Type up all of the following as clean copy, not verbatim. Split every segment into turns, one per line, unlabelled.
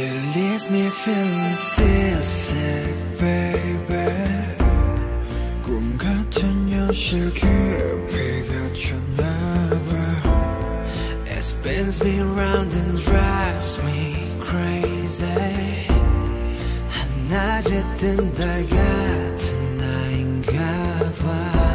It leaves me feeling seasick, baby. 꿈 같은 현실 깊이 갇혔나봐. It spins me round and drives me crazy. 한낮에 뜬 달 같은 나인가봐.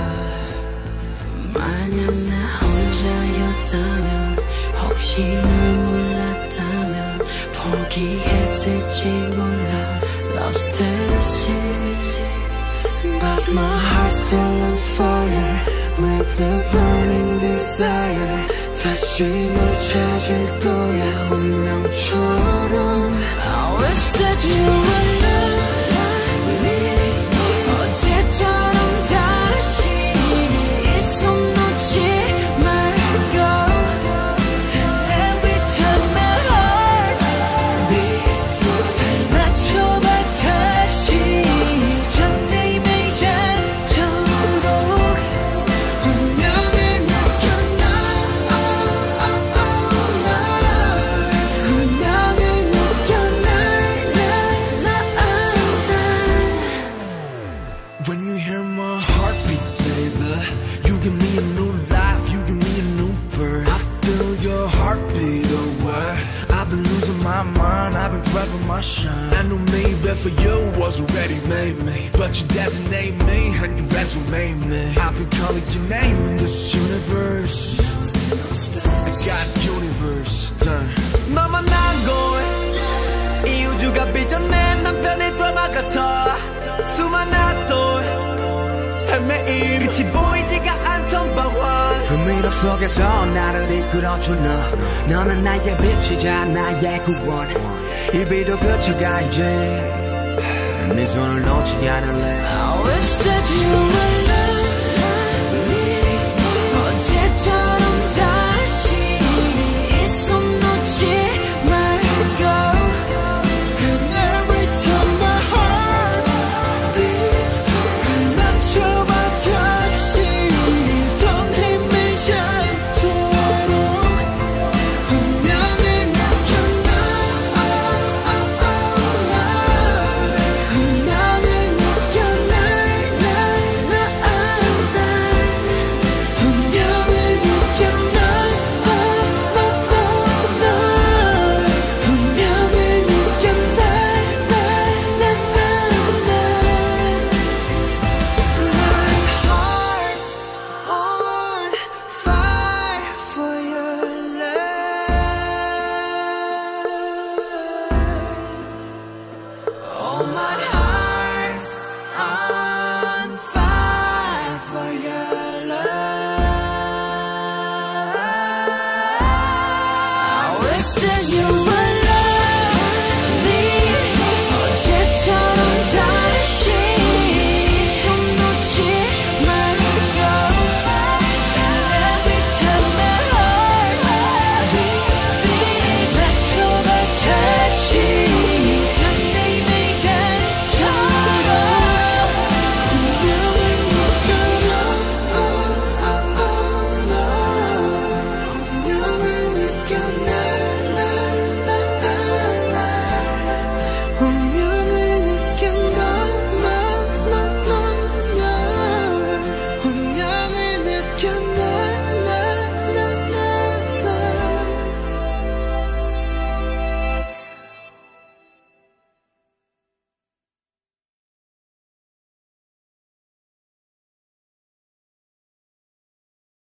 만약 나 혼자였다면, 혹시 널 몰랐다면 포기했을지 몰라. Lost in the sea,
but my heart's still on fire with a burning desire. 다시 널 찾을 거야 운명처럼.
I wish that you were not like me. 어제처럼 다시 이 손 놓지 말고. And every time my heart beats, 맞춰봐 다시. 설레임이 않도록
운명을 맡겨놔.
운명을 맡겨놔.
When you hear my heartbeat, baby, you give me a new life, you give me a new birth. I feel your heartbeat away. I've been losing my mind, I've been grabbing my shine. I knew maybe for you was already made me, but you designate me and you resume me. I've been calling your name in this universe. I got universe done. 너만 난 걸, 이 우주가 빚어낸 남편의 드라마 같아. 수많은 또 헤매임, 끝이 보이지가 않던 방황.
그 미로 속에서 나를 이끌어준 너. 너는 나의 빛이자 나의 구원. 이 비도 그쳐가 이제 네 손을 놓지 않을래.
I wish that you were